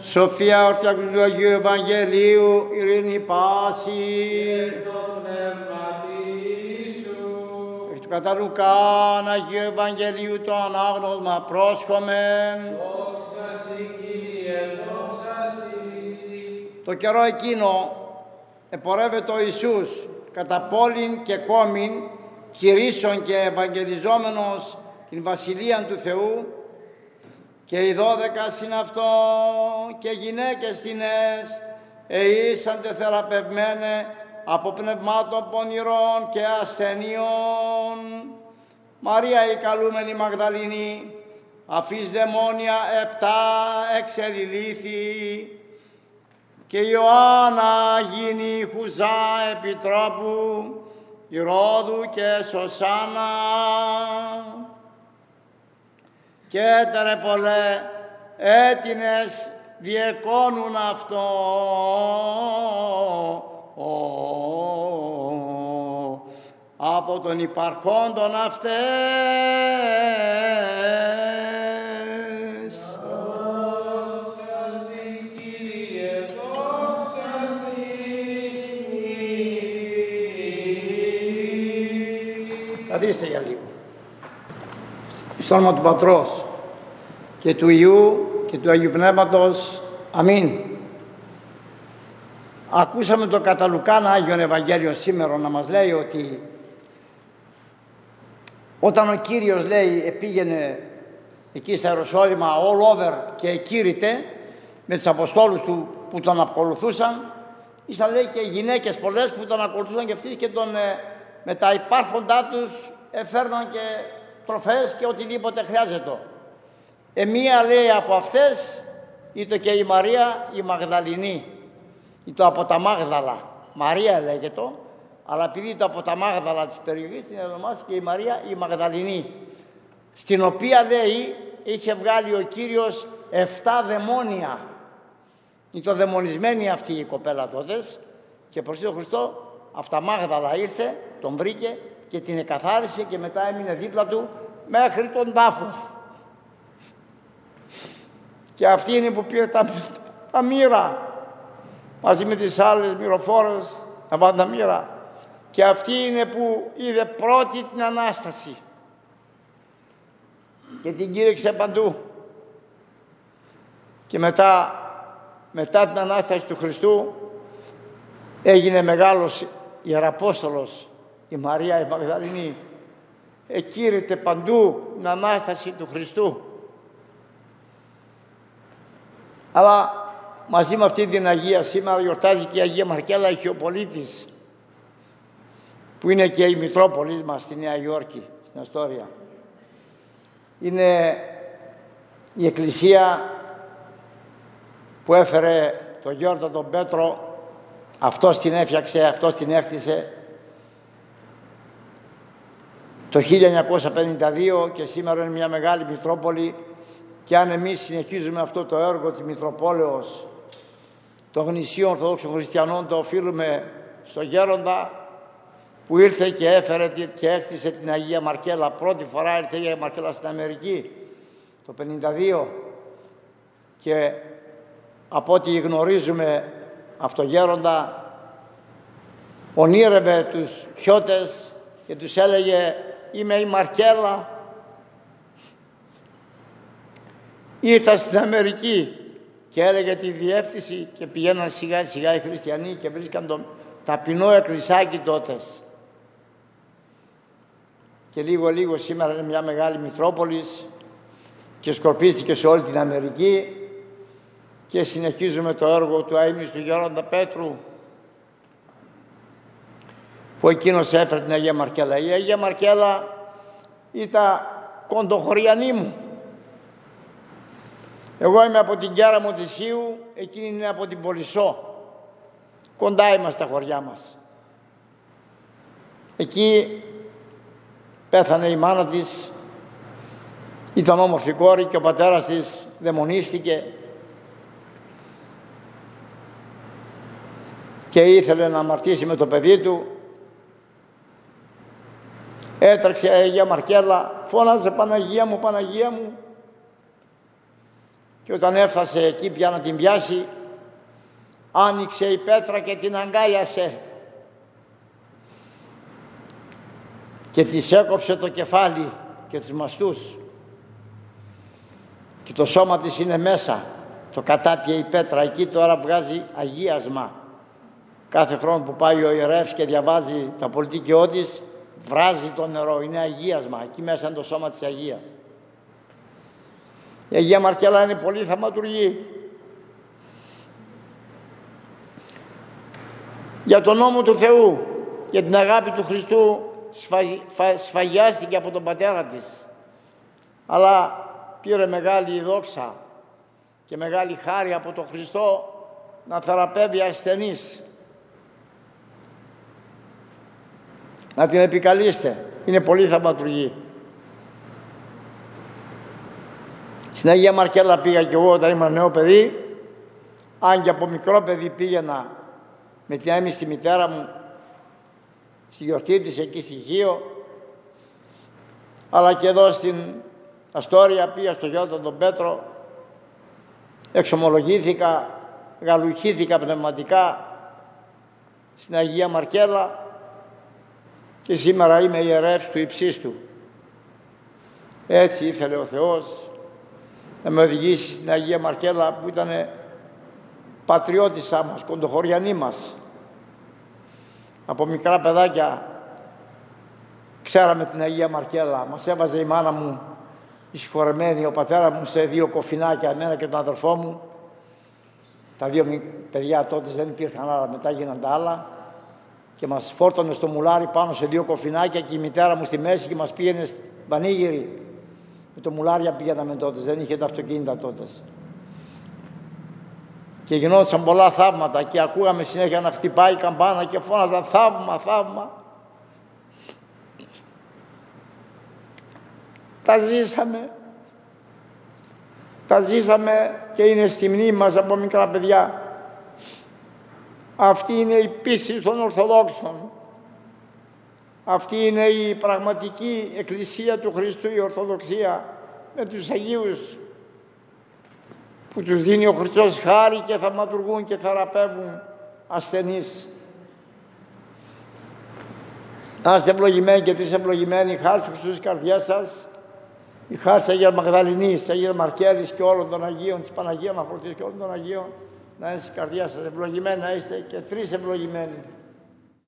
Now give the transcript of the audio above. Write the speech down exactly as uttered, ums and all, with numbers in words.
Σοφία ορθιά του Αγίου Ευαγγελίου, ειρήνη πάση. Εκ του κατά Λουκάν Αγίου Ευαγγελίου το ανάγνωσμα πρόσχομεν. Δόξα σοι, Κύριε, δόξα σοι. Το καιρό εκείνο επορεύεται ο Ιησούς κατά πόλην και κόμην, κηρύσσον και ευαγγελιζόμενος την Βασιλεία του Θεού, και οι δώδεκα συν αυτό και γυναίκες τινές εήσαντε θεραπευμένε από πνευμάτων πονηρών και ασθενειών. Μαρία η καλούμενη Μαγδαληνή, αφής δαιμόνια επτά εξελιλήθη, και Ιωάννα γίνει Χουζά επιτρόπου, Ηρώδου και Σωσάνα, και έτερε πολλέ έτινες διεκόνουν αυτό από τον υπαρχόντων αυτές. Δόξα σοι, Κύριε, δόξα σοι. Καθίστε για λίγο. Στο όνομα του Πατρός και του Υιού και του Αγίου Πνεύματος. Αμήν. Ακούσαμε το κατά Λουκάν Άγιον Ευαγγέλιο σήμερα να μας λέει ότι όταν ο Κύριος, λέει, πήγαινε εκεί στα Ιεροσόλυμα all over και εκήρυτε με τους Αποστόλους του που τον ακολουθούσαν, ήσαν, λέει, και γυναίκες πολλές που τον ακολουθούσαν και αυτοί και τον, με τα υπάρχοντά τους έφερναν και τροφές και οτιδήποτε χρειάζεται. Εμία, λέει, από αυτές ήταν και η Μαρία η Μαγδαληνή, ήταν από τα Μάγδαλα, Μαρία λέγεται, αλλά επειδή ήταν από τα Μάγδαλα της περιοχής την ονομάστηκε η Μαρία η Μαγδαληνή, στην οποία, λέει, είχε βγάλει ο Κύριος εφτά δαιμόνια. Ήταν δαιμονισμένη αυτή η κοπέλα τότε και προς τον Χριστό αυτά Μάγδαλα ήρθε, τον βρήκε και την εκαθάρισε και μετά έμεινε δίπλα του μέχρι τον τάφο. Και αυτή είναι που πήρε τα, τα μοίρα μαζί με τις άλλες μυροφόρες να πάνε τα μοίρα. Και αυτή είναι που είδε πρώτη την Ανάσταση και την κήρυξε παντού. Και μετά, μετά την Ανάσταση του Χριστού έγινε μεγάλος Ιεραπόστολος η Μαρία η Μαγδαληνή. Εκήρυτε παντού την Ανάσταση του Χριστού. Αλλά μαζί με αυτή την Αγία σήμερα γιορτάζει και η Αγία Μαρκέλα η Χιοπολίτης, που είναι και η Μητρόπολης μας στη Νέα Υόρκη, στην Αστόρια. Είναι η εκκλησία που έφερε τον Γιώργο τον Πέτρο, αυτός την έφτιαξε, αυτός την έκτισε το χίλια εννιακόσια πενήντα δύο και σήμερα είναι μια μεγάλη Μητρόπολη. Και αν εμείς συνεχίζουμε αυτό το έργο της Μητροπόλεως των γνησίων Ορθοδόξων Χριστιανών, το οφείλουμε στο Γέροντα που ήρθε και έφερε και έκτισε την Αγία Μαρκέλα. Πρώτη φορά ήρθε η Αγία Μαρκέλα στην Αμερική το πενήντα δύο και από ό,τι γνωρίζουμε αυτό Γέροντα ονείρευε τους χιώτες και τους έλεγε «Είμαι η Μαρκέλα». Ήρθα στην Αμερική και έλεγε τη διεύθυνση και πηγαίναν σιγά σιγά οι χριστιανοί και βρίσκαν το ταπεινό εκκλησάκι τότε. Και λίγο λίγο σήμερα είναι μια μεγάλη Μητρόπολης και σκορπίστηκε σε όλη την Αμερική και συνεχίζουμε το έργο του αείμνηστου Γέροντα Πέτρου που εκείνος έφερε την Αγία Μαρκέλα. Η Αγία Μαρκέλα ήταν κοντοχωριανή μου. Εγώ είμαι από την Κέραμο της Χίου, εκείνη είναι από την Πολυσσό. Κοντά είμαστε τα χωριά μας. Εκεί πέθανε η μάνα της, ήταν όμορφη κόρη και ο πατέρας της δαιμονίστηκε και ήθελε να αμαρτήσει με το παιδί του. Έτρεξε η Αγία Μαρκέλα, φώναζε «Παναγία μου, Παναγία μου». Και όταν έφτασε εκεί πια να την πιάσει, άνοιξε η πέτρα και την αγκάλιασε και της έκοψε το κεφάλι και τους μαστούς και το σώμα της είναι μέσα, το κατάπιε η πέτρα. Εκεί τώρα βγάζει αγίασμα. Κάθε χρόνο που πάει ο ιερεύς και διαβάζει τα πολιτικαιό της, βράζει το νερό, είναι αγίασμα. Εκεί μέσα είναι το σώμα της Αγίας. Η Αγία Μαρκέλα είναι πολύ θαυματουργή. Για τον νόμο του Θεού, για την αγάπη του Χριστού, σφαγιάστηκε από τον πατέρα της, αλλά πήρε μεγάλη δόξα και μεγάλη χάρη από τον Χριστό να θεραπεύει ασθενείς. Να την επικαλείστε, είναι πολύ θαυματουργή. Στην Αγία Μαρκέλα πήγα κι εγώ όταν ήμουν νέο παιδί, αν και από μικρό παιδί πήγαινα με την έμιστη μητέρα μου στη γιορτή της εκεί στη Χίο, αλλά και εδώ στην Αστόρια πήγα στο Γέροντα τον Πέτρο, εξομολογήθηκα, γαλουχήθηκα πνευματικά στην Αγία Μαρκέλα και σήμερα είμαι ιερεύς του Υψίστου. Έτσι ήθελε ο Θεός να με οδηγήσει στην Αγία Μαρκέλα που ήταν πατριώτισσα μας, κοντοχωριανή μας. Από μικρά παιδάκια ξέραμε την Αγία Μαρκέλα. Μας έβαζε η μάνα μου, η συγχωρεμένη, ο πατέρα μου σε δύο κοφινάκια, εμένα και τον αδερφό μου. Τα δύο παιδιά τότε δεν υπήρχαν άλλα, μετά γίναν τα άλλα. Και μας φόρτωνε στο μουλάρι πάνω σε δύο κοφινάκια και η μητέρα μου στη μέση και μας πήγαινε Πανήγυρη. Με το μουλάρια πήγαμε τότε, δεν είχε τα αυτοκίνητα τότε. Και γινόντουσαν πολλά θαύματα και ακούγαμε συνέχεια να χτυπάει η καμπάνα και φώναζαν θαύμα, θαύμα. Τα ζήσαμε. Τα ζήσαμε και είναι στη μνήμη μας από μικρά παιδιά. Αυτή είναι η πίστη των Ορθοδόξων. Αυτή είναι η πραγματική Εκκλησία του Χριστού, η Ορθοδοξία, με τους Αγίους που τους δίνει ο Χριστός χάρη και θαυματουργούν και θεραπεύουν ασθενείς. Να είστε ευλογημένοι και τις ευλογημένοι, χάρη του Χριστού στις καρδιές σας, η χάρη της Αγίας Μαγδαληνής, της Αγίας Μαρκέλης και όλων των Αγίων, της Παναγίας Μαχροτής και όλων των Αγίων, να είναι στις καρδιές σας ευλογημένοι, να είστε και τρεις ευλογημένοι.